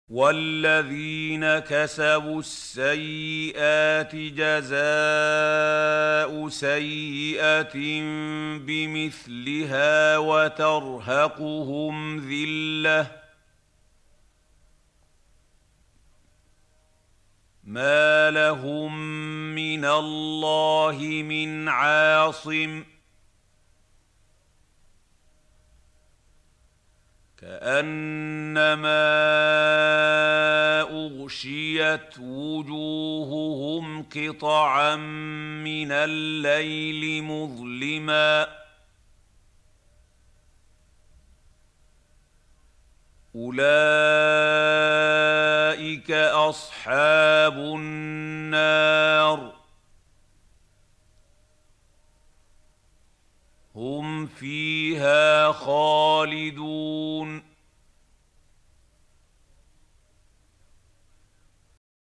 وَالَّذِينَ كَسَبُوا السَّيِّئَاتِ جَزَاءُ سَيِّئَةٍ بِمِثْلِهَا وَتَرْهَقُهُمْ ذِلَّةٌ مَّا لَهُم مِّنَ اللَّهِ مِنْ عَاصِمٍ كَأَنَّمَا أُغْشِيَتْ وُجُوهُهُمْ قِطَعًا مِّنَ اللَّيْلِ مُظْلِمًا ۚ أُولَٰئِكَ أَصْحَابُ النَّارِ ۖ هُمْ فِيهَا خَالِدُونَ